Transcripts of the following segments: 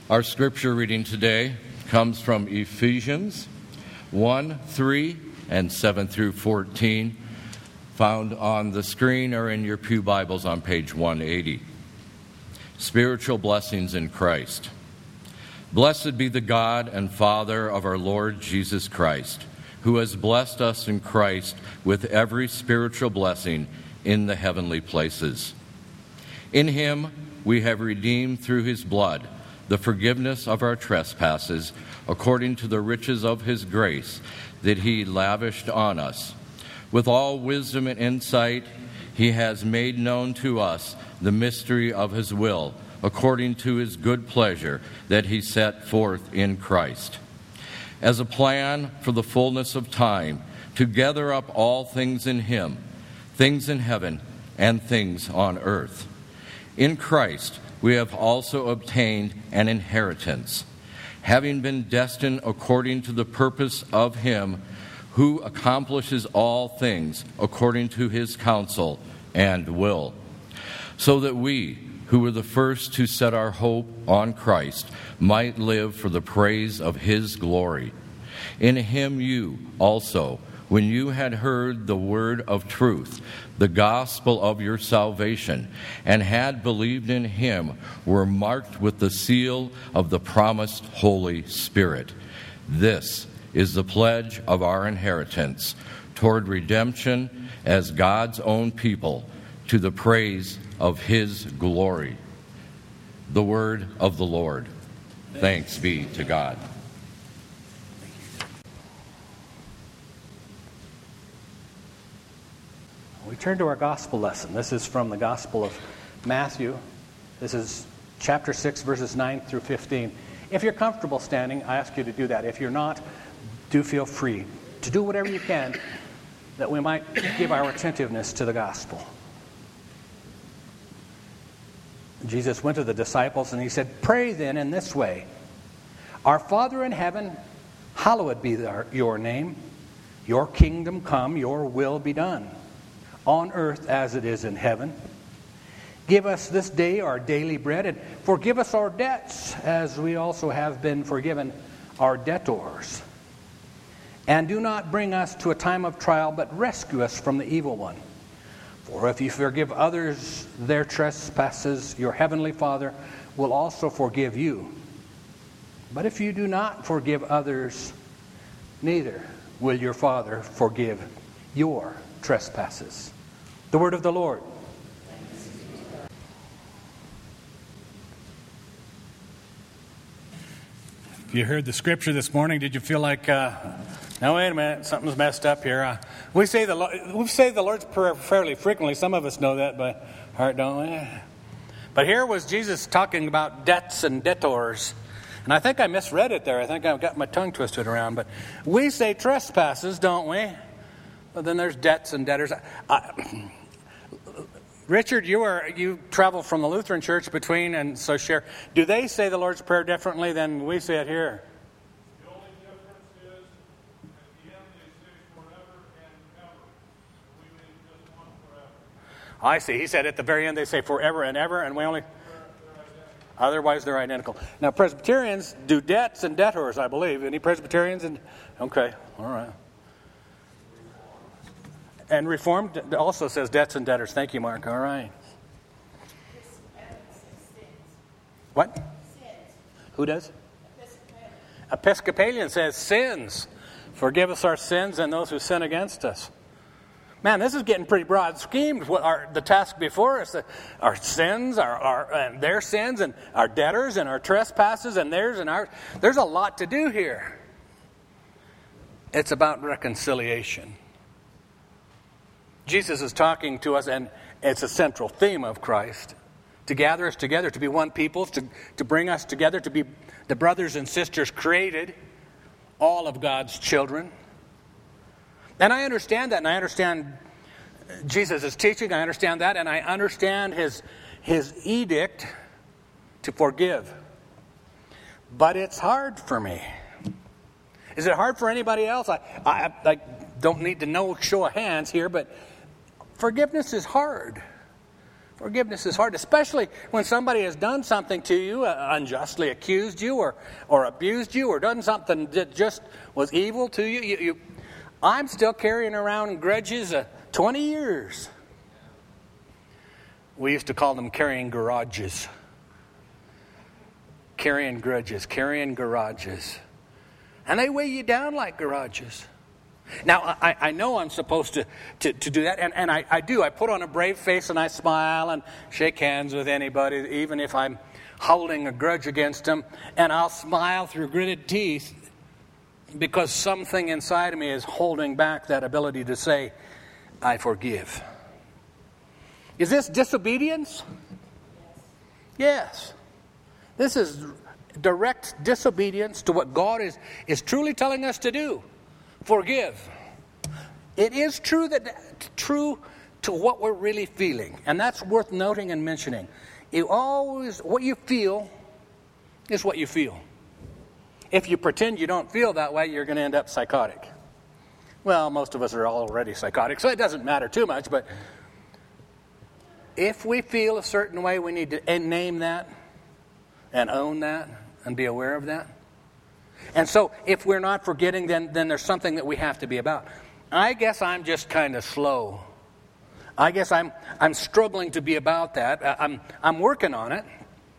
Our scripture reading today comes from Ephesians 1, 3, and 7 through 14, found on the screen or in your pew Bibles on page 180. Spiritual blessings in Christ. Blessed be the God and Father of our Lord Jesus Christ, who has blessed us in Christ with every spiritual blessing in the heavenly places. In him we have redeemed through his blood the forgiveness of our trespasses, according to the riches of his grace that he lavished on us. With all wisdom and insight, he has made known to us the mystery of his will, according to his good pleasure that he set forth in Christ, as a plan for the fullness of time, to gather up all things in him, things in heaven and things on earth. In Christ we have also obtained an inheritance, having been destined according to the purpose of him who accomplishes all things according to his counsel and will, so that we, who were the first to set our hope on Christ, might live for the praise of his glory. In him you also, when you had heard the word of truth, the gospel of your salvation, and had believed in him, were marked with the seal of the promised Holy Spirit. This is the pledge of our inheritance toward redemption as God's own people, to the praise of his glory. The word of the Lord. Thanks be to God. We turn to our gospel lesson. This is from the Gospel of Matthew. This is chapter 6, verses 9 through 15. If you're comfortable standing, I ask you to do that. If you're not, do feel free to do whatever you can that we might give our attentiveness to the gospel. Jesus went to the disciples and he said, "Pray then in this way. Our Father in heaven, hallowed be your name. Your kingdom come, your will be done, on earth as it is in heaven. Give us this day our daily bread, and forgive us our debts, as we also have been forgiven our debtors. And do not bring us to a time of trial, but rescue us from the evil one. For if you forgive others their trespasses, your heavenly Father will also forgive you. But if you do not forgive others, neither will your Father forgive your trespasses." The word of the Lord. If you heard the scripture this morning, did you feel like, now wait a minute, something's messed up here? We say the Lord's Prayer fairly frequently. Some of us know that by heart, don't we? But here was Jesus talking about debts and debtors. And I think I misread it there. I think I've got my tongue twisted around. But we say trespasses, don't we? But then there's debts and debtors. Richard, you travel from the Lutheran Church between, and so share. Do they say the Lord's Prayer differently than we say it here? The only difference is at the end they say forever and ever. We mean just one forever. I see. He said at the very end they say forever and ever, and we only... Otherwise they're identical. Now Presbyterians do debts and debtors, I believe. Any Presbyterians? Okay, all right. And Reformed also says debts and debtors. Thank you, Mark. All right. What? Sins. Who does? Episcopalian says sins. Forgive us our sins and those who sin against us. Man, this is getting pretty broad schemed. What the task before us? Our sins, and their sins, and our debtors, and our trespasses, and theirs and ours. There's a lot to do here. It's about reconciliation. Jesus is talking to us, and it's a central theme of Christ, to gather us together, to be one people, to bring us together, to be the brothers and sisters created, all of God's children. And I understand that, and I understand Jesus' teaching, I understand that, and I understand his edict to forgive. But it's hard for me. Is it hard for anybody else? I don't need to know show of hands here, but forgiveness is hard. Forgiveness is hard, especially when somebody has done something to you, unjustly accused you or abused you or done something that just was evil to you. I'm still carrying around grudges 20 years. We used to call them carrying garages. Carrying grudges, carrying garages. And they weigh you down like garages. Now, I know I'm supposed to do that, and I do. I put on a brave face and I smile and shake hands with anybody, even if I'm holding a grudge against them, and I'll smile through gritted teeth because something inside of me is holding back that ability to say, I forgive. Is this disobedience? Yes. This is direct disobedience to what God is truly telling us to do. Forgive. It is true to what we're really feeling, and that's worth noting and mentioning. What you feel is what you feel. If you pretend you don't feel that way, you're going to end up psychotic. Well, most of us are already psychotic, so it doesn't matter too much, but if we feel a certain way, we need to name that and own that and be aware of that. And so if we're not forgetting, then there's something that we have to be about. I guess I'm just kind of slow. I guess I'm struggling to be about that. I'm working on it.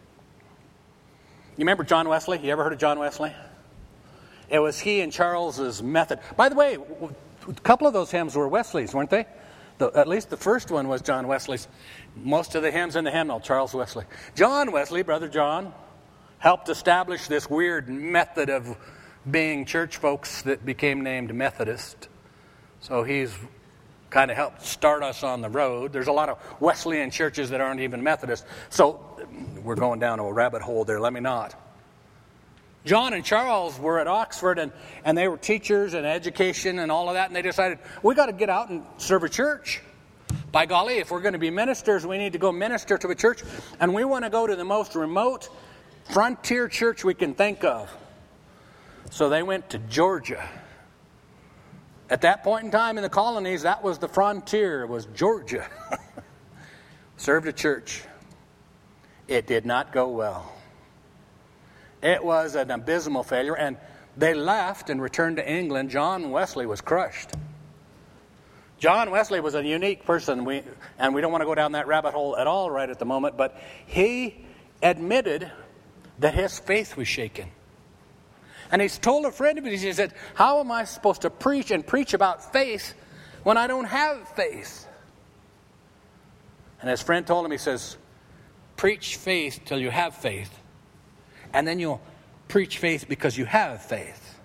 You remember John Wesley? You ever heard of John Wesley? It was he and Charles's method. By the way, a couple of those hymns were Wesley's, weren't they? At least the first one was John Wesley's. Most of the hymns in the hymnal, Charles Wesley. John Wesley, Brother John, helped establish this weird method of being church folks that became named Methodist. So he's kind of helped start us on the road. There's a lot of Wesleyan churches that aren't even Methodist. So we're going down a rabbit hole there. Let me not. John and Charles were at Oxford, and they were teachers and education and all of that, and they decided, we got to get out and serve a church. By golly, if we're going to be ministers, we need to go minister to a church, and we want to go to the most remote frontier church we can think of. So they went to Georgia. At that point in time in the colonies, that was the frontier, was Georgia. Served a church. It did not go well. It was an abysmal failure, and they left and returned to England. John Wesley was crushed. John Wesley was a unique person, and we don't want to go down that rabbit hole at all right at the moment, but he admitted that his faith was shaken. And he's told a friend of his, he said, how am I supposed to preach about faith when I don't have faith? And his friend told him, he says, preach faith till you have faith. And then you'll preach faith because you have faith.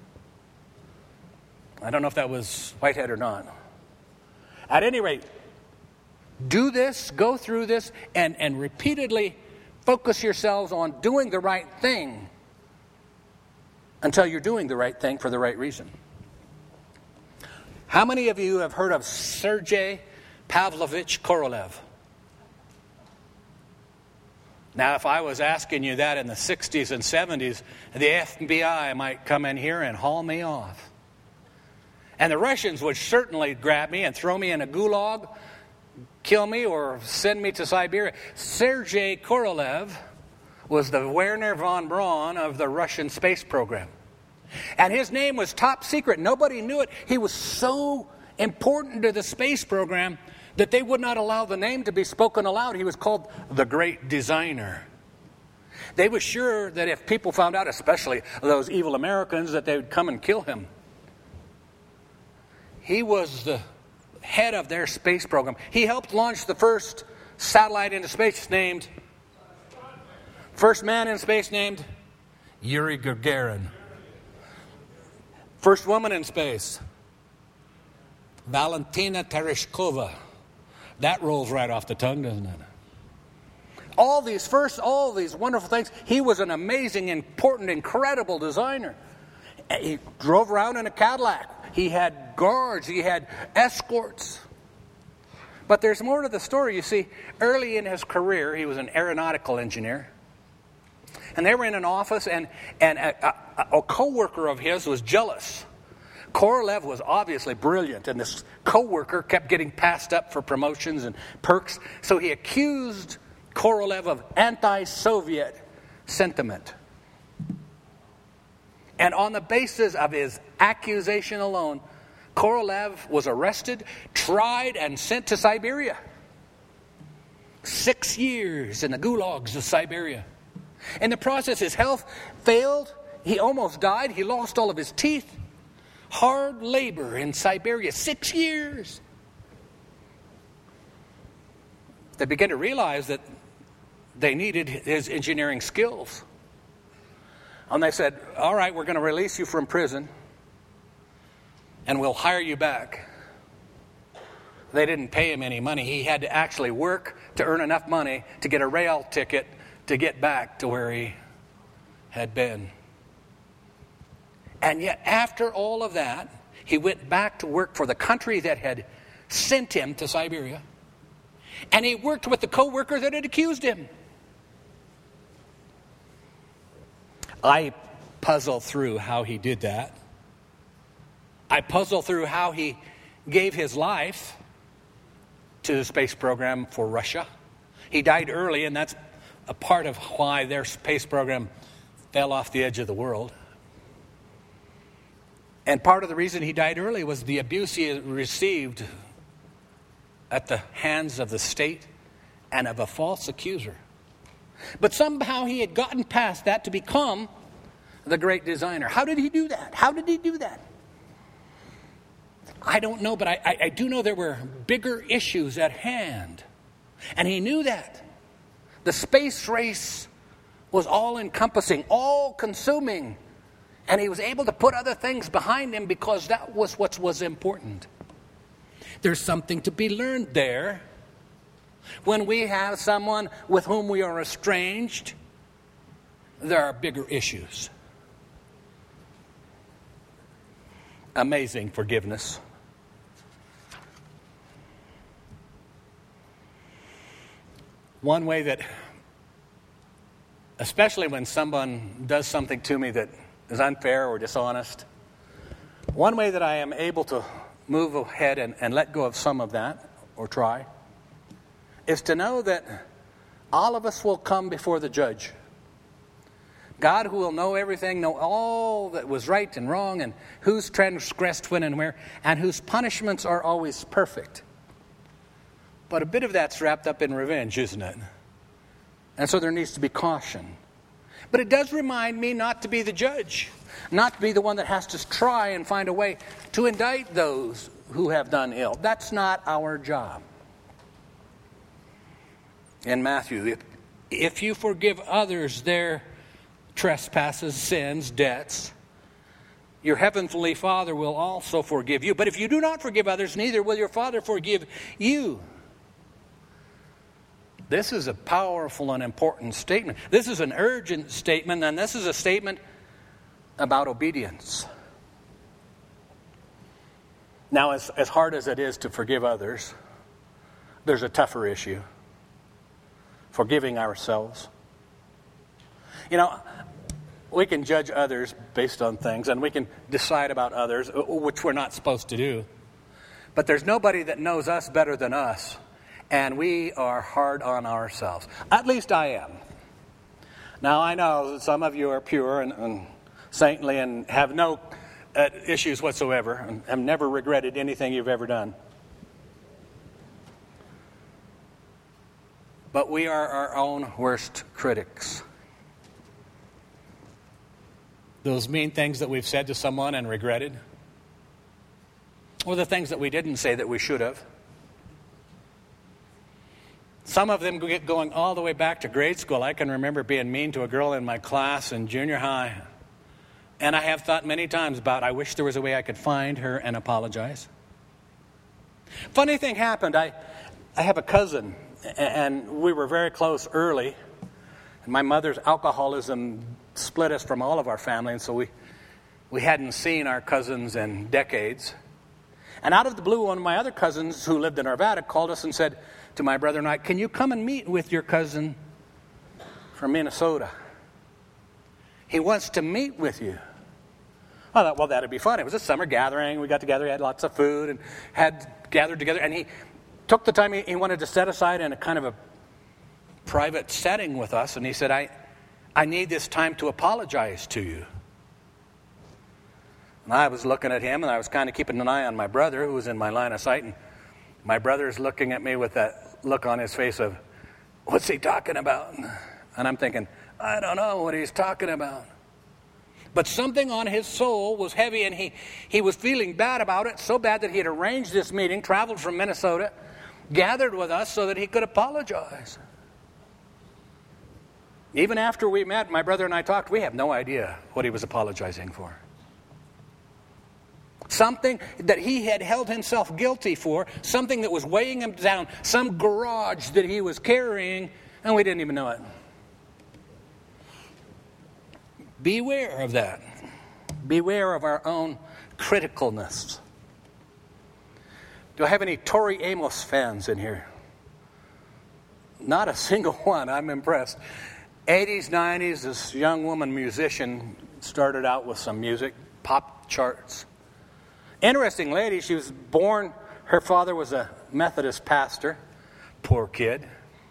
I don't know if that was Whitehead or not. At any rate, do this, go through this, and repeatedly focus yourselves on doing the right thing until you're doing the right thing for the right reason. How many of you have heard of Sergei Pavlovich Korolev? Now, if I was asking you that in the 60s and 70s, the FBI might come in here and haul me off. And the Russians would certainly grab me and throw me in a gulag, kill me, or send me to Siberia. Sergei Korolev was the Wernher von Braun of the Russian space program. And his name was top secret. Nobody knew it. He was so important to the space program that they would not allow the name to be spoken aloud. He was called the Great Designer. They were sure that if people found out, especially those evil Americans, that they would come and kill him. He was the head of their space program. He helped launch the first satellite into space named, first man in space named Yuri Gagarin. First woman in space, Valentina Tereshkova. That rolls right off the tongue, doesn't it? All these wonderful things. He was an amazing, important, incredible designer. He drove around in a Cadillac. He had guards. He had escorts. But there's more to the story. You see, early in his career, he was an aeronautical engineer. And they were in an office, and a co-worker of his was jealous Korolev was obviously brilliant, and this co-worker kept getting passed up for promotions and perks, so he accused Korolev of anti-Soviet sentiment. And on the basis of his accusation alone, Korolev was arrested, tried, and sent to Siberia. 6 years in the gulags of Siberia. In the process, his health failed. He almost died. He lost all of his teeth. Hard labor in Siberia, 6 years. They began to realize that they needed his engineering skills. And they said, all right, we're going to release you from prison, and we'll hire you back. They didn't pay him any money. He had to actually work to earn enough money to get a rail ticket to get back to where he had been. And yet, after all of that, he went back to work for the country that had sent him to Siberia. And he worked with the co-worker that had accused him. I puzzle through how he did that. I puzzle through how he gave his life to the space program for Russia. He died early, and that's a part of why their space program fell off the edge of the world. And part of the reason he died early was the abuse he received at the hands of the state and of a false accuser. But somehow he had gotten past that to become the great designer. How did he do that? How did he do that? I don't know, but I do know there were bigger issues at hand. And he knew that. The space race was all-encompassing, all-consuming. And he was able to put other things behind him because that was what was important. There's something to be learned there. When we have someone with whom we are estranged, there are bigger issues. Amazing forgiveness. One way that, especially when someone does something to me that is unfair or dishonest, one way that I am able to move ahead and let go of some of that, or try, is to know that all of us will come before the judge. God, who will know everything, know all that was right and wrong, and who's transgressed when and where, and whose punishments are always perfect. But a bit of that's wrapped up in revenge, isn't it? And so there needs to be caution. But it does remind me not to be the judge, not to be the one that has to try and find a way to indict those who have done ill. That's not our job. In Matthew, if you forgive others their trespasses, sins, debts, your heavenly Father will also forgive you. But if you do not forgive others, neither will your Father forgive you. This is a powerful and important statement. This is an urgent statement, and this is a statement about obedience. Now, as hard as it is to forgive others, there's a tougher issue. Forgiving ourselves. You know, we can judge others based on things, and we can decide about others, which we're not supposed to do. But there's nobody that knows us better than us. And we are hard on ourselves. At least I am. Now, I know that some of you are pure and saintly and have no issues whatsoever and have never regretted anything you've ever done. But we are our own worst critics. Those mean things that we've said to someone and regretted, or the things that we didn't say that we should have. Some of them get going all the way back to grade school. I can remember being mean to a girl in my class in junior high. And I have thought many times about, I wish there was a way I could find her and apologize. Funny thing happened. I have a cousin, and we were very close early. And my mother's alcoholism split us from all of our family, and so we hadn't seen our cousins in decades. And out of the blue, one of my other cousins who lived in Arvada called us and said to my brother and I, "Can you come and meet with your cousin from Minnesota? He wants to meet with you." I thought, well, that'd be fun. It was a summer gathering. We got together, had lots of food, and had gathered together. And he took the time he wanted to set aside in a kind of a private setting with us. And he said, I need this time to apologize to you. And I was looking at him, and I was kind of keeping an eye on my brother, who was in my line of sight. And my brother's looking at me with that look on his face of, what's he talking about? And I'm thinking, I don't know what he's talking about. But something on his soul was heavy, and he was feeling bad about it, so bad that he had arranged this meeting, traveled from Minnesota, gathered with us so that he could apologize. Even after we met, my brother and I talked, we have no idea what he was apologizing for. Something that he had held himself guilty for, something that was weighing him down, some garage that he was carrying, and we didn't even know it. Beware of that. Beware of our own criticalness. Do I have any Tori Amos fans in here? Not a single one. I'm impressed. 80s, 90s, this young woman musician started out with some music, pop charts. Interesting lady. She was born, her father was a Methodist pastor. Poor kid.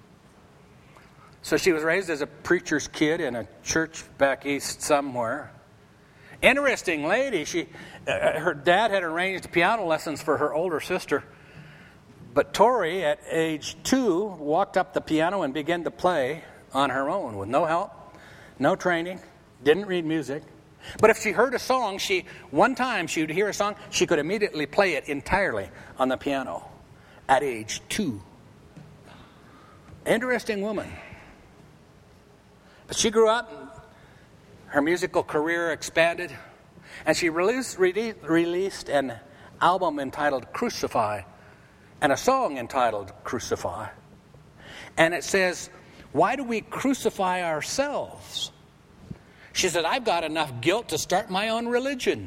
So she was raised as a preacher's kid in a church back east somewhere. Interesting lady. Her dad had arranged piano lessons for her older sister. But Tori, at age 2, walked up the piano and began to play on her own with no help, no training, didn't read music. But if she heard a song, one time she would hear a song, she could immediately play it entirely on the piano at age 2. Interesting woman. But she grew up, her musical career expanded, and she released an album entitled Crucify and a song entitled Crucify. And it says, why do we crucify ourselves? She said, I've got enough guilt to start my own religion.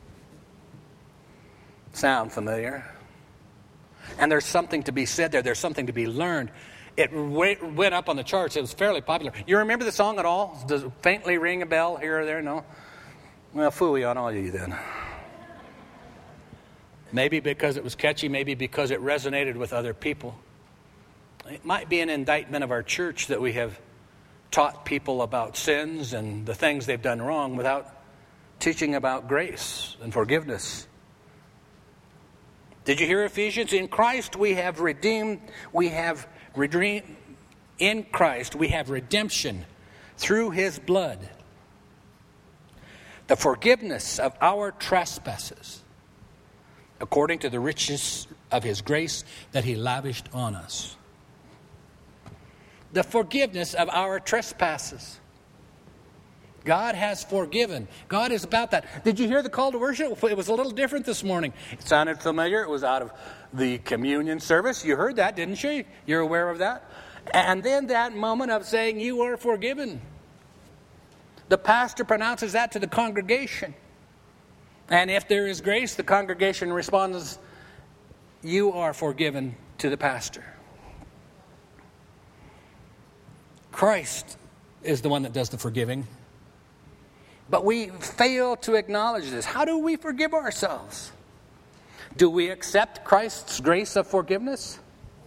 Sound familiar? And there's something to be said there. There's something to be learned. It went up on the charts. It was fairly popular. You remember the song at all? Does it faintly ring a bell here or there? No? Well, phooey on all you then. Maybe because it was catchy, maybe because it resonated with other people. It might be an indictment of our church that we have taught people about sins and the things they've done wrong without teaching about grace and forgiveness. Did you hear Ephesians? In Christ we have redeemed, in Christ we have redemption through his blood, the forgiveness of our trespasses, according to the riches of his grace that he lavished on us. The forgiveness of our trespasses. God has forgiven. God is about that. Did you hear the call to worship? It was a little different this morning. It sounded familiar. It was out of the communion service. You heard that, didn't you? You're aware of that? And then that moment of saying, you are forgiven. The pastor pronounces that to the congregation. And if there is grace, the congregation responds, you are forgiven to the pastor. Christ is the one that does the forgiving. But we fail to acknowledge this. How do we forgive ourselves? Do we accept Christ's grace of forgiveness?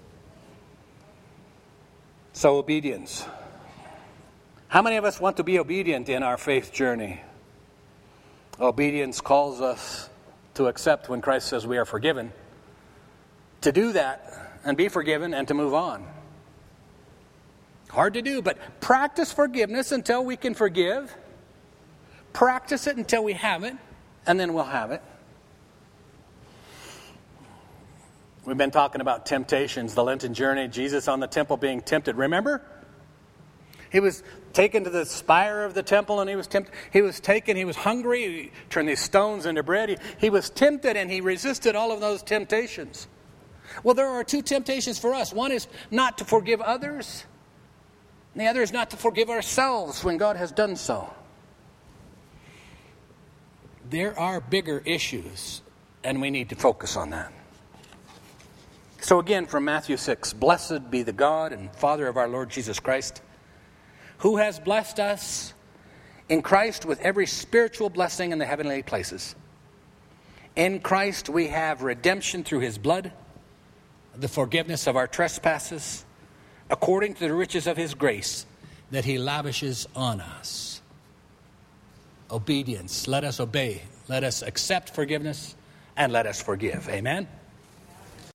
So obedience. How many of us want to be obedient in our faith journey? Obedience calls us to accept when Christ says we are forgiven. To do that and be forgiven and to move on. Hard to do, but practice forgiveness until we can forgive. Practice it until we have it, and then we'll have it. We've been talking about temptations, the Lenten journey, Jesus on the temple being tempted. Remember? He was taken to the spire of the temple and he was tempted. He was hungry. He turned these stones into bread. He was tempted and he resisted all of those temptations. Well, there are two temptations for us. One is not to forgive others. And the other is not to forgive ourselves when God has done so. There are bigger issues, and we need to focus on that. So again, from Matthew 6, blessed be the God and Father of our Lord Jesus Christ, who has blessed us In Christ with every spiritual blessing in the heavenly places. In Christ we have redemption through his blood, the forgiveness of our trespasses, according to the riches of his grace that he lavishes on us. Obedience. Let us obey. Let us accept forgiveness, and let us forgive. Amen?